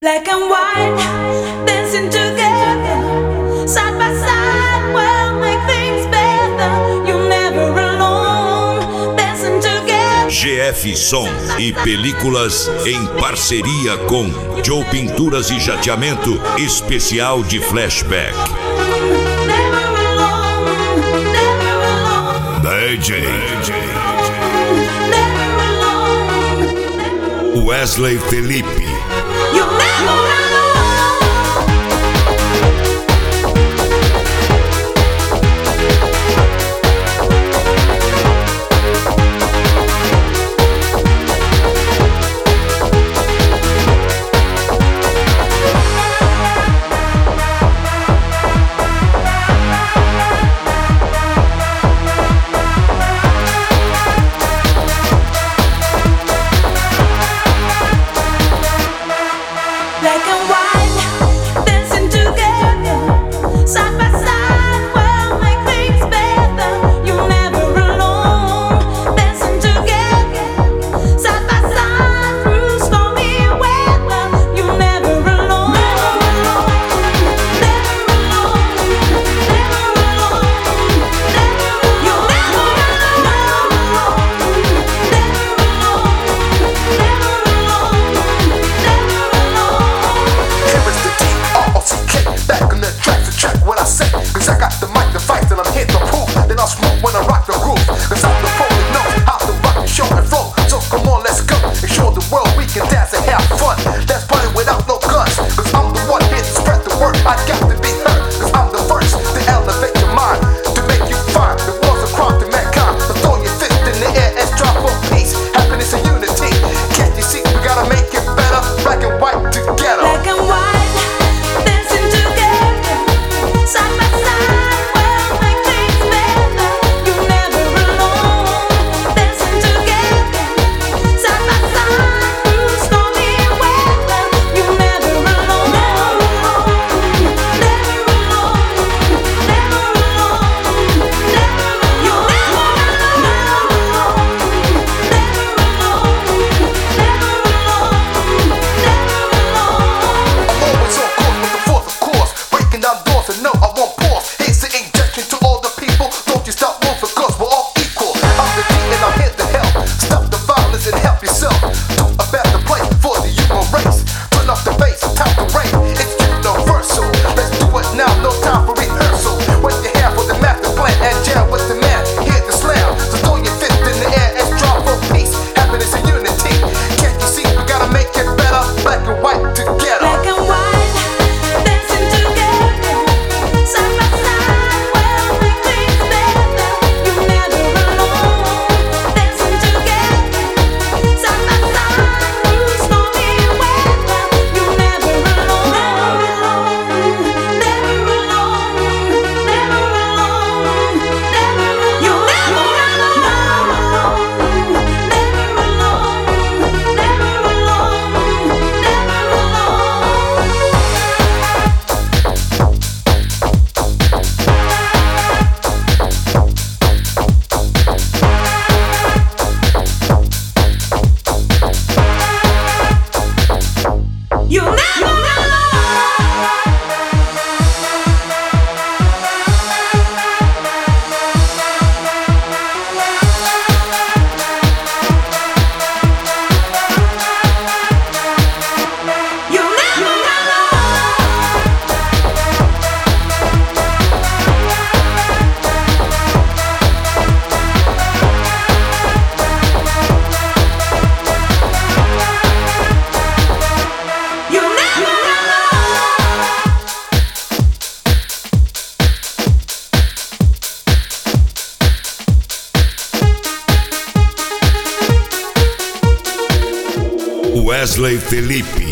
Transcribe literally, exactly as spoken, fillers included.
Black and white, dancing together, side by side, we'll make things better. You're never alone, dancing together. G F Som e películas em parceria com Joe Pinturas e Jateamento, especial de Flashback. Never alone, never alone. D J Never alone. Wesley Felipe. You're never alone. Black and white, dancing together, side by side, we'll make things better. You're never alone, dancing together, side by side, through stormy weather. You're never alone, never alone, never alone, never alone, never. You're never alone, never alone, never alone, never alone. Here is the D R O C K, back on the track to track what I say. Cause I got the mic to fight till I'm hit the proof. Then I'll smoke when I rock the groove. Cause I'm the pro that knows how to rock the show and flow. So come on, let's go and show the world we can dance and have fun. Let's party without no guns. Cause I'm the one here to spread the word. I got to be heard. Cause I'm the first to elevate your mind, to make you find the world's a crime to mankind. So throw your fist in the air and drop for peace, happiness and unity. Can't you see we gotta make it better? Black and white together. Black and white, dancing together, side by side, we'll make things better. You're never alone, dancing together, side by side, through stormy weather. You're never alone, never alone, never alone, never alone, never. You're never alone, never alone, never alone, never alone, never alone. I'm always on course with the fourth, of course. Breaking down doors and no, I won't pause. Here's the injection to all the people. Don't you stop moving, cause we're all equal. I'm the D and I'm here to help. Stop the violence and help yourself to a better place for the human race. Turn off the bass, time to reign. It's universal. Let's do it now, no time for rehearsal. Wave your hand for the master plan and jam with the man. Here to slam. So throw your fist in the air and strive for peace, happiness and unity. Can't you see we gotta make it better? Black and white together. Black and white, dancing together, side by side, we'll make things better. You're never alone, dancing together, side by side, through stormy weather. You're never alone, never alone, never alone, never alone, never. You're never alone, never alone, never alone, never alone, never alone. You're never alone. You're never alone. You're never alone. Wesley Felipe.